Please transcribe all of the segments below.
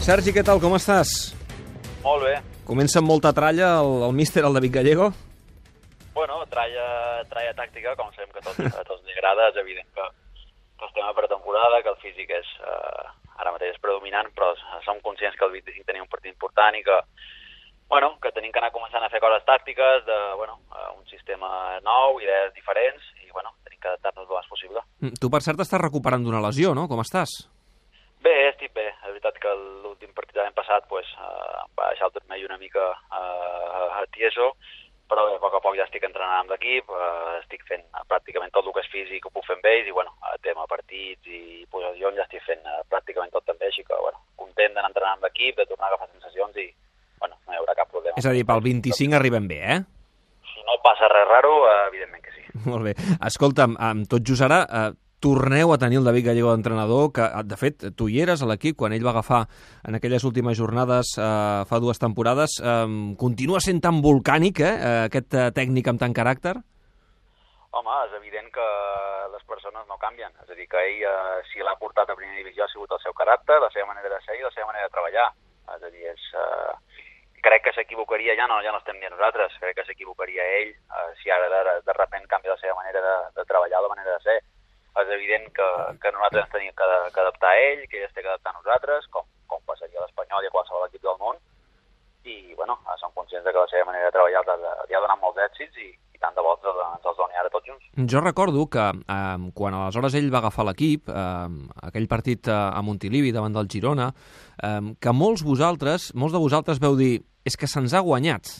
Sergi, què tal, com estàs? Molt bé. Comença amb molta tralla el míster, el David Gallego? Bueno, tralla tàctica, com sabem que a tots li agrada, és evident que estem a pretemporada, que el físic és ara mateix és predominant, però som conscients que el 25 tenim un partit important i que tenim que anar començant a fer coses tàctiques, un sistema nou, idees diferents, i tenim que adaptar-nos el més possible. Tu, per cert, estàs recuperant d'una lesió, no? Com estàs? Bé, estic bé. És veritat que l'últim partit de l'any passat va deixar el turmell una mica tieso, però bé, a poc ja estic entrenant amb l'equip, estic fent pràcticament tot el que és físic, ho puc fer amb ells, i tema partits i posicions ja estic fent pràcticament tot també, així que content d'anar entrenant amb l'equip, de tornar a agafar sensacions i no hi haurà cap problema. És a dir, pel 25 arribem bé, eh? Si no passa res raro, evidentment que sí. Molt bé. Escolta'm, amb tot just ara, torneu a tenir el David Gallego d'entrenador, que de fet tu hi eres a l'equip quan ell va agafar en aquelles últimes jornades fa 2 temporades. Continua sent tan volcànic, aquest tècnic amb tant caràcter? Home, és evident que les persones no canvien. És a dir, que ell, si l'ha portat a primera divisió, ha sigut el seu caràcter, la seva manera de ser i la seva manera de treballar. És a dir, crec que s'equivocaria, ja no estem dient nosaltres, crec que s'equivocaria ell si ara de sobte canvia la seva manera de treballar, la manera de ser. És evident que nosaltres ens tenim que adaptar a ell, que ell es té que adaptar a nosaltres, com passaria a l'Espanyol i a qualsevol equip del món, i som conscients que la seva manera de treballar li ha donat molts èxits i tant de bo ens els doni ara tots junts. Jo recordo que quan aleshores ell va agafar l'equip, aquell partit a Montilivi davant del Girona, que molts de vosaltres veu dir és que se'ns ha guanyat,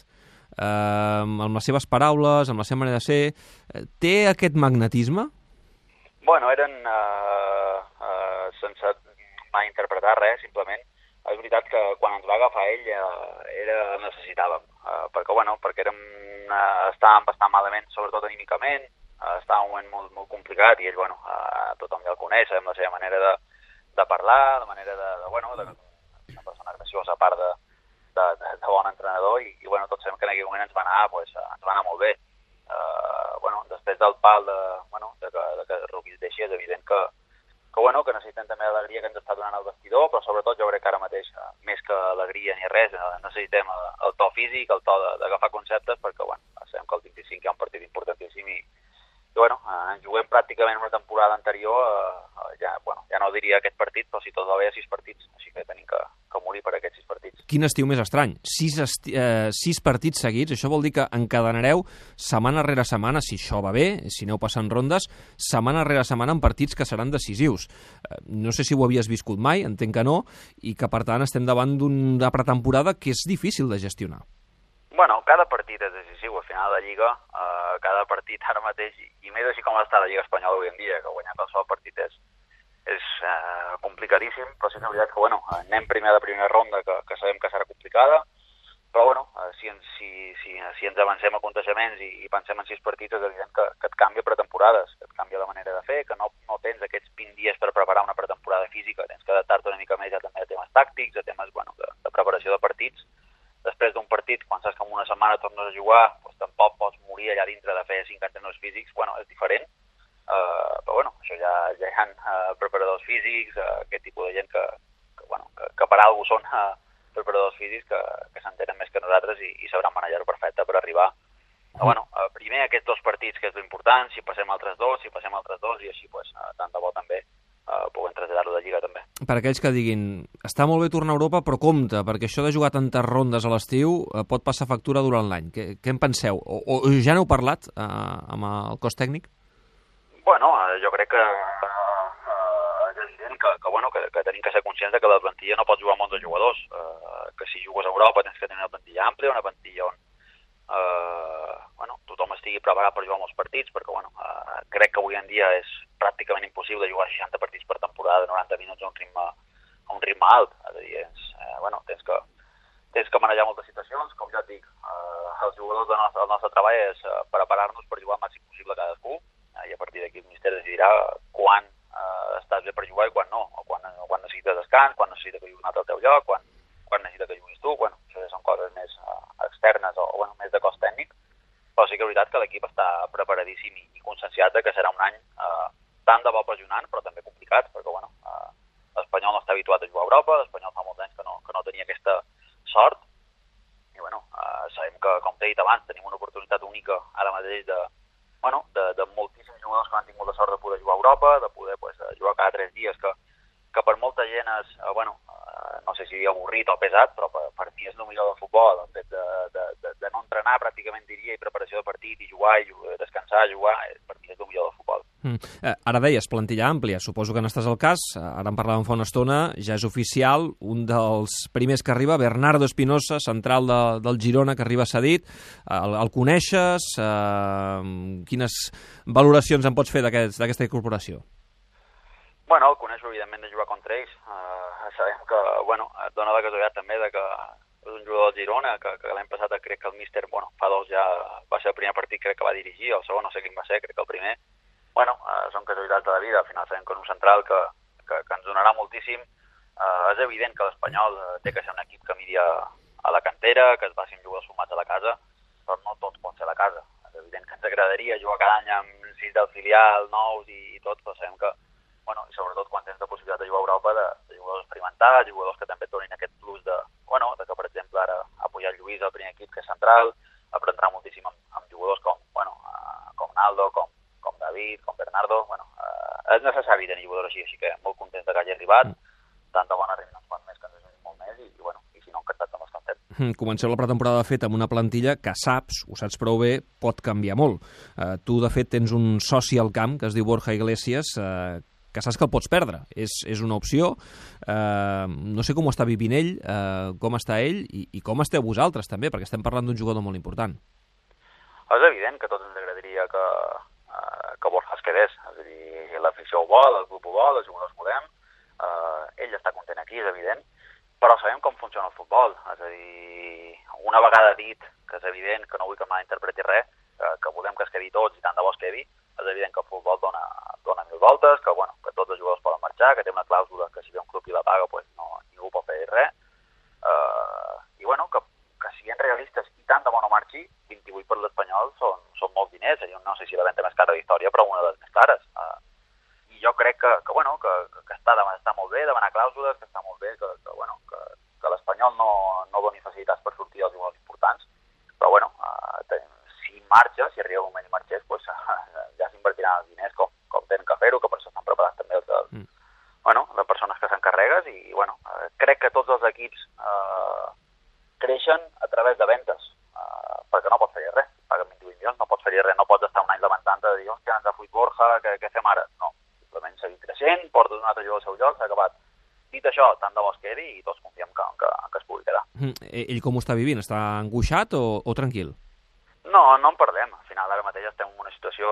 amb les seves paraules, amb la seva manera de ser. Té aquest magnetisme? Eren sense mai interpretar res, simplement. És veritat que quan ens va agafar ell el necessitàvem, perquè estàvem bastant malament, sobretot anímicament, estava un moment molt, molt complicat i ell, tothom ja el coneix, sabem la seva manera de parlar, la manera una persona graciosa, a part de bon entrenador, i tots sabem que en aquell moment ens va anar molt bé. Després del pal de que Rubí es deixi, és evident que necessitem també l'alegria que ens està donant el vestidor, però sobretot jo crec que ara mateix, més que alegria ni res, necessitem el to físic, el to d'agafar conceptes, perquè sabem que el 25 hi ha un partit importantíssim i ens juguem pràcticament una temporada anterior, ja no diria aquest partit, però si tot va bé, 6 partits, així que tenim que morir per aquests 6 partits. Quin estiu més estrany. 6 partits seguits, això vol dir que encadenareu setmana rere setmana, si això va bé, si aneu passant rondes, setmana rere setmana en partits que seran decisius. No sé si ho havies viscut mai, entenc que no, i que per tant estem davant d'una pretemporada que és difícil de gestionar. Cada partit és decisiu, al final de la Lliga, cada partit ara mateix, i més així com està la Lliga Espanyola avui en dia, que guanyar qualsevol partit és complicadíssim, però sí que és veritat que anem primer a la primera ronda, que sabem que serà complicada, però si ens avancem a coneixements i pensem en 6 partits, és evident que et canvia pretemporades, que et canvia la manera de fer, que no tens aquests 20 dies per preparar una pretemporada física, tens que adaptar-te una mica més ja també a temes tàctics, a temes de preparació de partits. Després d'un partit, quan saps que en una setmana tornes a jugar, tampoc pots morir allà dintre de fer 5 entrenaments físics, és diferent, però això ja hi ha preparadors físics, aquest tipus de gent que per alguna cosa són preparadors físics que s'entenen més que nosaltres i sabran manejar-ho perfecte per arribar primer aquests 2 partits, que és l'important, si passem altres 2, i així tant de bo també puguem traslladar-lo de Lliga també. Per aquells que diguin, està molt bé tornar a Europa, però compte, perquè això de jugar tantes rondes a l'estiu pot passar factura durant l'any. Què en penseu? O ja n'heu parlat amb el cos tècnic? Jo crec que és evident que tenim que ser conscients que la plantilla no pot jugar amb 11 jugadors, que si jugues a Europa tens que tenir una plantilla àmplia, una plantilla on tothom estigui preparat per jugar molts partits, perquè crec que avui en dia és pràcticament impossible jugar 60 partits per temporada de 90 minuts a un ritme alt. És a dir, tens que manejar moltes situacions, com ja et dic, els jugadors del nostre treball és preparar-nos per jugar el màxim possible cadascú, i a partir d'aquí el míster decidirà quan estàs bé per jugar i quan no, o quan necessites descans, quan necessites que juguis un altre al teu lloc, quan necessites que juguis tu. Això ja són coses més externes o més de cos tècnic, però sí que és veritat que l'equip està preparadíssim i conscienciat que serà un any tant de bo apassionant, però també complicat, perquè l'Espanyol no està habituat a jugar a Europa, l'Espanyol fa molts anys que he dit abans, tenim una oportunitat única ara mateix de moltíssims jugadors que han tingut la sort de poder jugar a Europa, de poder jugar cada 3 dies, que per molta gent és, no sé si avorrit o pesat, però per mi és el millor del futbol, el fet de no entrenar pràcticament, diria, i preparació de partit, i jugar, i descansar, jugar, per mi és el millor del futbol. Ara deies, plantilla àmplia, suposo que n'estàs al cas, ara en parlàvem fa una estona, ja és oficial, un dels primers que arriba, Bernardo Espinosa, central del Girona, que arriba cedit, el coneixes? Quines valoracions en pots fer d'aquesta incorporació? Bueno, el coneixo, evidentment, de jugar contra ells. Sabem que, et dona la casualitat també que és un jugador del Girona, que l'any passat crec que el míster, fa 2 ja va ser el primer partit crec que va dirigir, el segon no sé quin va ser, crec que el primer. Són casualitats de la vida, al final sabem que és un central que ens donarà moltíssim. És evident que l'Espanyol té que ser un equip que miri a la cantera, que es facin jugadors formats a la casa, però no tots pot ser a la casa. És evident que ens agradaria jugar cada any amb 6 del filial, nous i tot, però sabem que i sobretot quan tens la possibilitat de jugar a Europa, de jugadors experimentats, jugadors que també et donin aquest plus de que, per exemple, ara ha pujat Lluís al primer equip, que és central, aprendrà moltíssim amb jugadors com Naldo, com David, com Bernardo. És necessari tenir jugadors així que molt contents que hagi arribat, tant de bona arribin uns quants més que ens ajudin molt més, i si no, encantats amb els que han fet. Comenceu la pretemporada feta amb una plantilla que saps, ho saps prou bé, pot canviar molt. Tu, de fet, tens un soci al camp, que es diu Borja Iglesias, que saps que el pots perdre. És una opció. No sé com ho està vivint ell, com està ell i com esteu vosaltres també, perquè estem parlant d'un jugador molt important. És evident que tots ens agradaria que Borja es quedés. És a dir, l'afició ho vol, el club ho vol, els jugadors volem. Ell està content aquí, és evident, però sabem com funciona el futbol. És a dir, una vegada dit, que és evident, que no vull que malinterpreti res, que volem que es quedi tots i tant de bo es quedi, és evident que el futbol dona 1000 voltes, que tots els jugadors poden marxar, que té una clàusula que si ve un club i la paga, ningú pot fer res. Que siguem realistes i tant de bo no marxi, 28 per l'Espanyol són molts diners. No sé si la venda més cara de la història, però una de les més cares. I jo crec que està molt bé demanar clàusules, que està molt bé que l'Espanyol no doni facilitats per sortir als jugadors importants, però si marxa, si arriba un moment i marxés, ja s'invertiran els diners com tenen que fer-ho, que per això estan preparats també les persones que s'encarregues i crec que tots els equips creixen a través de ventes, perquè no pots fer res, paguen 28 milions, no pots fer res, no pots estar un any lamentant-te de dir, hòstia, ens ha fuit Borja, què fem ara? No, simplement seguir creixent, portes un altre jugador al seu lloc, s'ha acabat. Dit això, tant de bo es quedi i tots confiem que es pugui quedar. Ell com ho està vivint? Està angoixat o tranquil? No en parlem. Al final ara mateix estem en una situació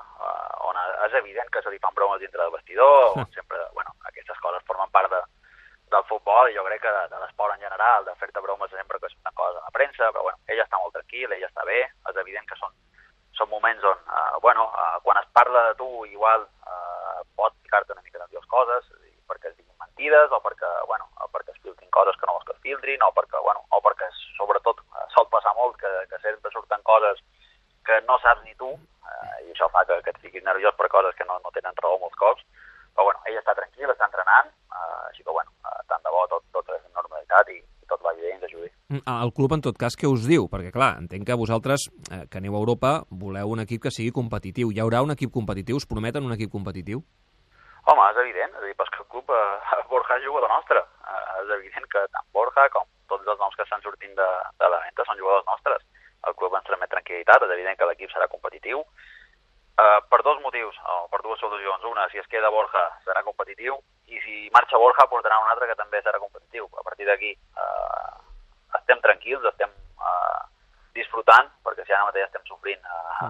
on és evident que se li fan bromes dintre del vestidor, on sempre, aquestes coses formen part del futbol i jo crec que de l'esport en general, de fer-te bromes sempre que surten coses a la premsa, però ell està molt tranquil, ell està bé, és evident que són moments on, quan es parla de tu, igual pot ficar-te una mica nerviós coses, perquè es diguin mentides, o perquè es filtrin coses que no vols que es filtrin, o perquè sobretot sol passar molt que sempre surten coses que no saps ni tu, i això fa que et fiquis nerviós per coses que no tenen raó molts cops, però ell està tranquil, està entrenant, així que tant de bo tot és normalitat i tot va bé i ens ajudi. El club, en tot cas, què us diu? Perquè, clar, entenc que vosaltres, que aneu a Europa, voleu un equip que sigui competitiu. Hi haurà un equip competitiu? Us prometen un equip competitiu? Home, és evident, és a dir, però és que el club Borja és jugador nostre. És evident que tant Borja com tots els noms que estan sortint de la venda són jugadors nostres. El club ens transmet tranquil·litat, és evident que l'equip serà competitiu. Per 2 motius, o per 2 solucions. Una, si es queda Borja serà competitiu, i si marxa Borja portarà un altre que també serà competitiu. A partir d'aquí estem tranquils, estem disfrutant, perquè si ara mateix estem sofrint,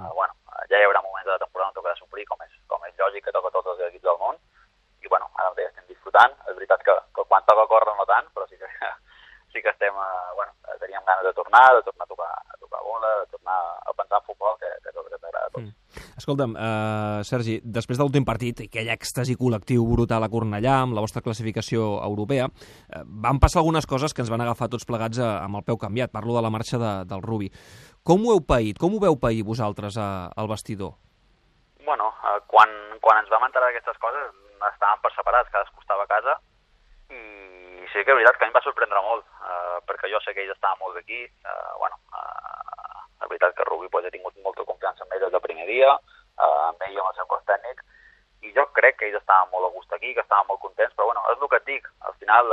ja hi haurà moments de la temporada on tocarà sofrir, com és lògic que toca tots els equips del món, i ara mateix estem disfrutant. És veritat que quan toca córrer no tant, però sí que estem, teníem ganes de tornar a tocar bola, de tornar a pensar en futbol, que és el que t'agrada a tots. Escolta'm, Sergi, després de l'últim partit, aquell èxtasi col·lectiu brutal a Cornellà, amb la vostra classificació europea, van passar algunes coses que ens van agafar tots plegats amb el peu canviat. Parlo de la marxa del Rubi. Com ho heu paït? Com ho veu pair vosaltres al vestidor? Quan ens vam enterar d'aquestes coses, estàvem per separats, cadascú estava a casa, i sí que és veritat que a mi em va sorprendre molt, perquè jo sé que ells estaven molt aquí, veritat que Rubí he tingut molta confiança en ell des del primer dia, amb ell i amb el seu cos tècnic, i jo crec que ells estaven molt a gust aquí, que estaven molt contents, però bueno, és el que et dic, al final,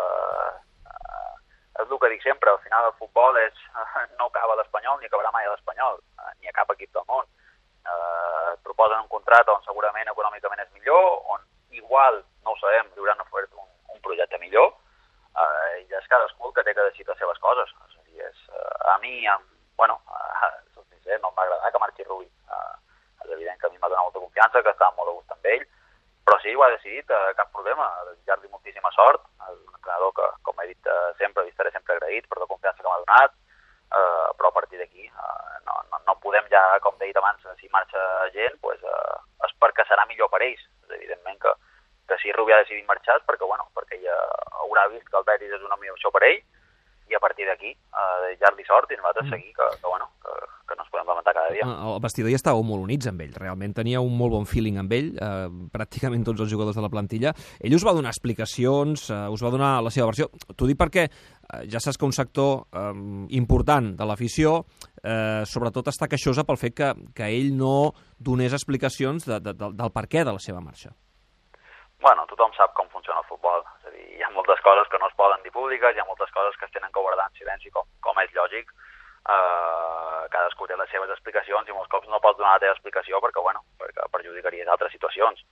és el que dic sempre, al final el futbol no acaba a l'Espanyol ni acabarà mai a l'Espanyol, ni a cap equip del món. Et proposen un contracte on segurament econòmicament és millor, on igual, no ho sabem, li hauran ofert un projecte millor, i és cadascú el que té que decidir les seves coses. És a dir, a mi, soc sincer, no em va agradar que marxi Rubí. És evident que a mi m'ha donat molta confiança, que estava molt a gust amb ell, però sí, ho ha decidit, cap problema, desitjar-li moltíssima sort, l'entrenador que, com he dit sempre, li estaré sempre agraït per la confiança que m'ha donat, però a partir d'aquí no podem ja, com he dit abans, si marxa gent, és perquè serà millor per ells. Evidentment que si Rubí ha decidit marxar és perquè ella haurà vist que el Betis és una millor opció per ell, i a partir d'aquí desitjar-li sort i nosaltres seguir que no ens podem lamentar cada dia. El vestidor ja estàveu molt units amb ell, realment tenia un molt bon feeling amb ell, pràcticament tots els jugadors de la plantilla. Ell us va donar explicacions, us va donar la seva versió. T'ho dic perquè ja saps que un sector important de l'afició sobretot està queixosa pel fet que ell no donés explicacions del perquè de la seva marxa. Bueno, tothom sap com funciona el futbol. És a dir, hi ha moltes coses que no es poden dir públiques, hi ha moltes coses que es tenen que guardar en silenci, com és lògic. Cadascú té les seves explicacions i molts cops no pots donar la teva explicació perquè perjudicaries altres situacions.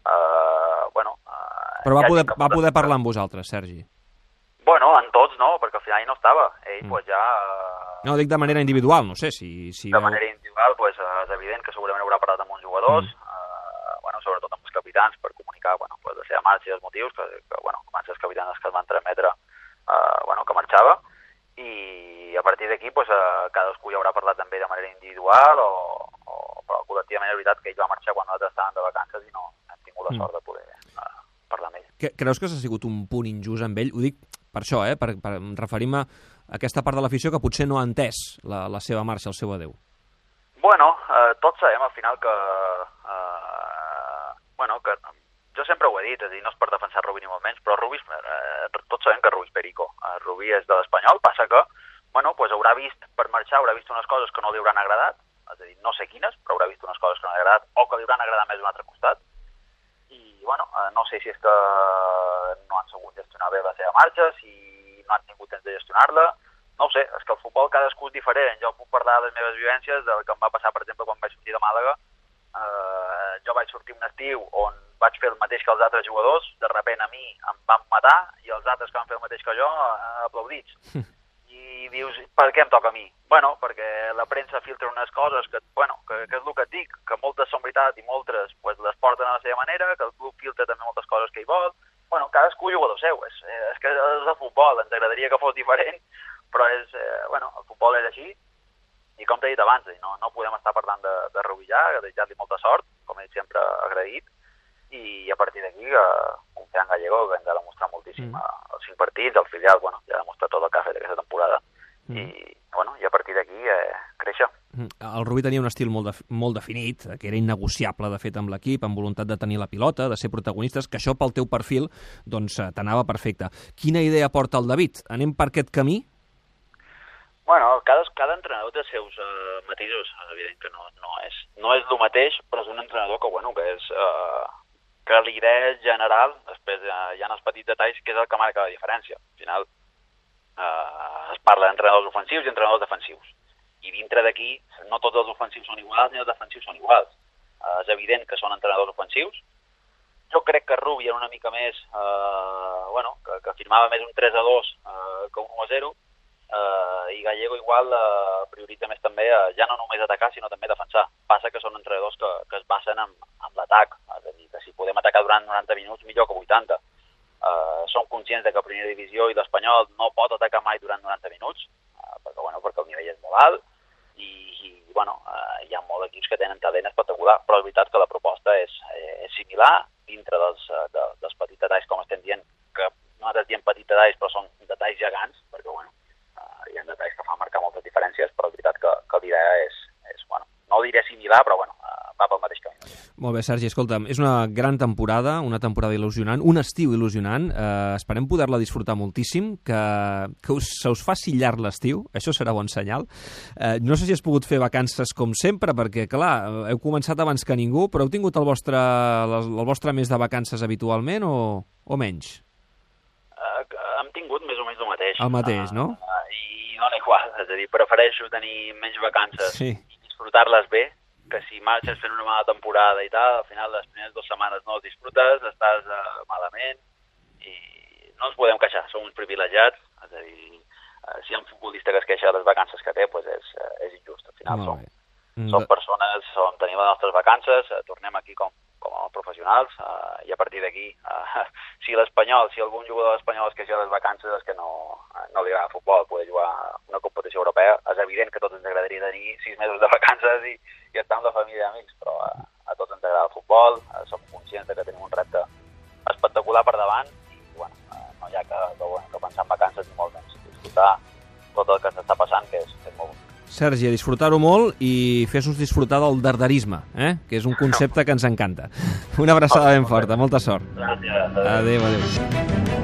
Però va poder parlar amb vosaltres, Sergi? Bueno, en tots no, perquè al final ell no estava. Ell ja... No, dic de manera individual, no sé si... De manera individual, és evident que segurament haurà parlat amb uns jugadors, sobretot amb els capitans, per comunicar la seva marxa i els motius, que van ser els capitans que es van transmetre que marxava, i a partir d'aquí cadascú ja haurà parlat també de manera individual, però col·lectivament és veritat que ell va marxar quan nosaltres estàvem de vacances i no hem tingut la sort de poder parlar amb ell. Creus que s'ha sigut un punt injust amb ell? Ho dic per això, per referir-me a aquesta part de l'afició que potser no ha entès la seva marxa, el seu adeu. Bueno, tots sabem al final que jo sempre ho he dit, és a dir, no és per defensar Rubí ni molt menys, però Rubí, tots sabem que Rubí és perico. Rubí és de l'Espanyol, passa que haurà vist per marxar, haurà vist unes coses que no li hauran agradat, és a dir, no sé quines, però haurà vist unes coses que no li han agradat o que li hauran agradat més d'un altre costat. I, no sé si és que no han sabut gestionar bé la seva marxa, si no han tingut temps de gestionar-la, no ho sé, és que el futbol cadascú és diferent. Jo puc parlar de les meves vivències, del que em va passar, per exemple, quan vaig sortir de Màlaga. Jo vaig sortir un estiu on vaig fer el mateix que els altres jugadors, de sobte a mi em van matar i els altres que van fer el mateix que jo aplaudits. I dius, per què em toca a mi? Bueno, perquè la premsa filtra unes coses que és el que et dic, que moltes són veritat i moltes les porten a la seva manera, que el club filtra també moltes coses que hi vol. Cadascú juga del seu, és que és el futbol, ens agradaria que fos diferent, però el futbol és així. I com t'he dit abans, no podem estar parlant de Rubí ja, de desitjar-li molta sort, com he dit sempre agraït, i a partir d'aquí confiar en Gallego, que hem de demostrar moltíssim els 5 partits, el filial ja ha demostrat tot el que ha fet aquesta temporada, i a partir d'aquí créixer. El Rubí tenia un estil molt definit, que era innegociable de fet amb l'equip, amb voluntat de tenir la pilota, de ser protagonistes, que això pel teu perfil t'anava perfecte. Quina idea porta el David? Anem per aquest camí? Bueno, cada entrenador té els seus matisos, és evident que no és el mateix, però és un entrenador que és que l'idea general, després hi ha els petits detalls, que és el que marca la diferència. Al final es parla d'entrenadors ofensius i entrenadors defensius. I dintre d'aquí, no tots els ofensius són iguals ni els defensius són iguals. És evident que són entrenadors ofensius. Jo crec que Rubí era una mica més, que firmava més un 3-2 que un 1-0, i Gallego igual prioritza més també ja no només atacar sinó també defensar. Passa que són entrenadors que es basen en l'atac, és a dir, que si podem atacar durant 90 minuts millor que 80. Som conscients que a primera divisió i l'Espanyol no pot atacar mai durant 90 minuts, perquè el nivell és molt alt i hi ha molts equips que tenen talent espectacular, però és veritat que la proposta és similar dintre dels petits detalls, com estem dient, que nosaltres diem petits detalls però són detalls gegants, perquè hi ha detalls que fan marcar moltes diferències, però és veritat que l'idea és no diré similar, però va pel mateix camí. Molt bé, Sergi, escolta'm, és una gran temporada, una temporada il·lusionant, un estiu il·lusionant. Esperem poder-la disfrutar moltíssim, que se us faci llarg l'estiu, això serà bon senyal. No sé si has pogut fer vacances com sempre, perquè, clar, heu començat abans que ningú, però heu tingut el vostre mes de vacances habitualment o menys? Hem tingut més o menys el mateix. El mateix, no? I dona igual, és a dir, prefereixo tenir menys vacances i disfrutar-les bé, que si marxes fent una mala temporada i tal, al final les primeres 2 setmanes no les disfrutes, estàs malament i no ens podem queixar, som uns privilegiats, és a dir, si hi ha un futbolista que es queixa de les vacances que té, doncs és injust, al final som persones, tenim les nostres vacances, tornem aquí com a professionals i a partir d'aquí, si algun jugador espanyol es queixa de les vacances és que no li agrada el futbol, poder jugar una competició europea. És evident que a tots ens agradaria tenir 6 mesos de vacances i estar amb la família i amics, però a tots ens agrada el futbol, som conscients que tenim un repte espectacular per davant i bueno, no hi ha que pensar en vacances ni molt menys, disfrutar tot el que ens està passant, que és molt bonic. Sergi, a disfrutar-ho molt i fes-nos disfrutar del darderisme, que és un concepte que ens encanta. Una abraçada ben forta, molta sort. Gràcies. Adéu.